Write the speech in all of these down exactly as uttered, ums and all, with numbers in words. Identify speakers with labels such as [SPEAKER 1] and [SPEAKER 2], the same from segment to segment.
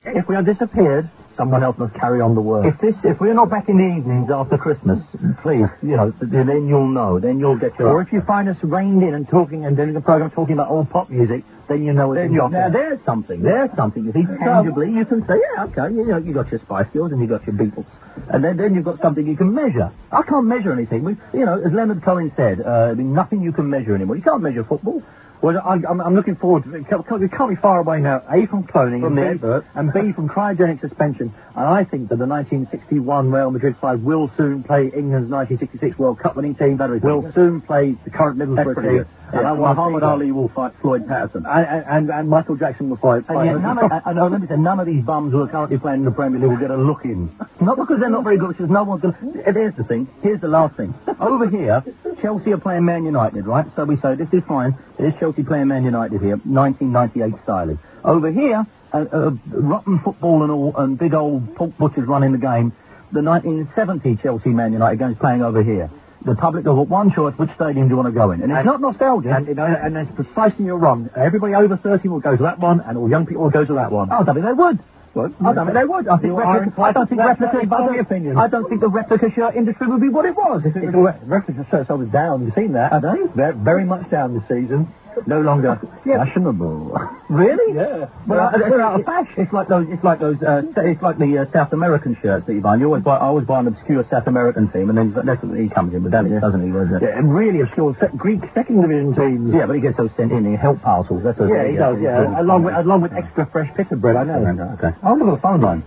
[SPEAKER 1] If we have disappeared, someone else must carry on the work. If this, if we're not back in the evenings after Christmas, please, you know, then you'll know. Then you'll get your. Or if you find us reined in and talking and doing the program talking about old pop music, then you know it's not. Now there's something. There's something. You see, tangibly, you can say, yeah, okay, you know, you got your Spice Girls and you got your Beatles, and then then you've got something you can measure. I can't measure anything. We, you know, as Leonard Cohen said, uh, nothing you can measure anymore. You can't measure football. Well, I, I'm, I'm looking forward to it. It can't, it can't be far away now. A, from cloning, from and, B, and B, from cryogenic suspension. And I think that the nineteen sixty-one Real Madrid side will soon play England's nineteen sixty-six World Cup winning team. Will soon play the current Middlesbrough team. And yeah, Muhammad Ali will fight Floyd Patterson. And, and, and, and Michael Jackson will fight. And yet none of, I know, let me say, none of these bums who are currently playing in the Premier League will get a look in. Not because they're not very good, because no one's going to... There's the thing. Here's the last thing. Over here, Chelsea are playing Man United, right? So we say, this is fine. It is Chelsea playing Man United here, nineteen ninety-eight styling. Over here, uh, uh, rotten football and all, and big old pork butchers running the game. The nineteen seventy Chelsea Man United game's playing over here. The public have got one choice, which stadium do you want to go in? And it's and, not nostalgia. And, and, and that's precisely you're wrong. Everybody over thirty will go to that one, and all young people will go to that one. Oh, I don't think they would. What? I don't think they would. I think replica, I don't think replica, I don't, opinion. I don't think the replica shirt industry would be what it was. If it, the replica shirts always down. You've seen that? Are they? They're very much down this season. No longer yeah. fashionable. Really? Yeah. Well, uh, they're out of fashion. It's like those. It's like those. Uh, it's like the uh, South American shirts that you buy. And you always buy. I always buy an obscure South American team, and then that's what he comes in with, that, yeah. doesn't he? Doesn't yeah, and really obscure se- Greek second division teams. Yeah, but he gets those sent in in help parcels. That's what. Yeah, he, he does. Yeah, yeah. along with along with extra fresh pitta bread. I know. Okay. I'll look at the phone line.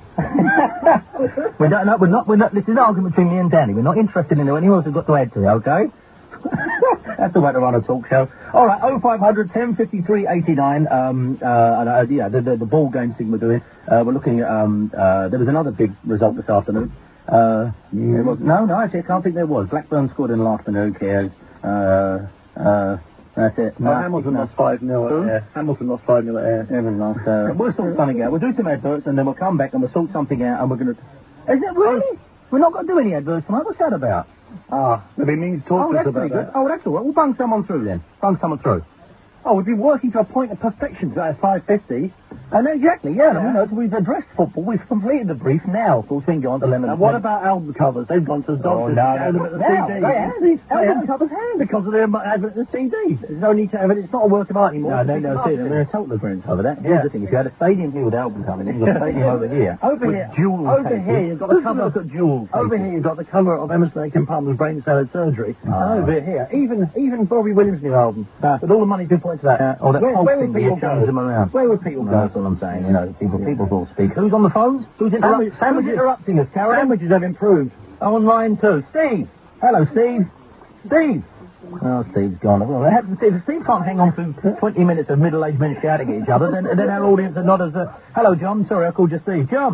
[SPEAKER 1] we don't. No, we're not. We're not. This is an argument between me and Danny. We're not interested in anyone else who's got to add to it. Okay. That's the way to run a talk show. All right, oh five hundred, ten fifty-three, eighty-nine. Um, uh, and, uh, yeah, the, the, the ball game thing we're doing. Uh, we're looking at, um, uh, there was another big result this afternoon. Uh, yeah. was, no, no, actually, I can't think there was. Blackburn scored in the last minute, who cares? Uh, uh, that's it. No, oh, Hamilton no. lost five nil at Air. Hamilton lost five nil at Air. Everyone lost, uh, we'll sort something out. We'll do some adverts and then we'll come back and we'll sort something out and we're going to... Is it really? Oh. We're not going to do any adverts tonight. What's that about? Ah, maybe means talk
[SPEAKER 2] oh,
[SPEAKER 1] to us about that. Oh, that's all right. We'll bung someone through then. Bung someone through. Oh, we've been working to a point of perfection to that five fifty. And uh, exactly, yeah. yeah. You know, we've addressed football. We've completed the brief now. Of course, we can go on to Lemon. Now, what about album covers? They've gone to the doctors. Oh, no, no, no. The now, C Ds. They have these album covers have. Because of their advert the C Ds. There's no need to have it. It's not a work of art anymore. No, no, no. See, they're a total agreement over that. Here's yeah. the thing. If you had a stadium here with album covers, you've got a stadium over here. Over here. Jewel Over cases. Here, you've got the cover. Look at Jewel Over here, you've got the cover of Emerson Lake and Palmer's Brain Salad Surgery. Oh. And over here, even even Bobby Williams' new album. Uh, with all the money been put into that. Uh, oh, that where, where would people go? Them around. Where would people go? That's all I'm saying. You know, people, people will speak. Who's on the phones? Who's, interrupt- Sandwich, who's interrupting us? Karen? Sandwiches have improved. Online too. Steve. Hello, Steve. Steve. Oh, Steve's gone. Well, if Steve can't hang on for twenty minutes of middle-aged men shouting at each other, then, then our audience are not as... Uh, hello, John. Sorry, I called you Steve. John.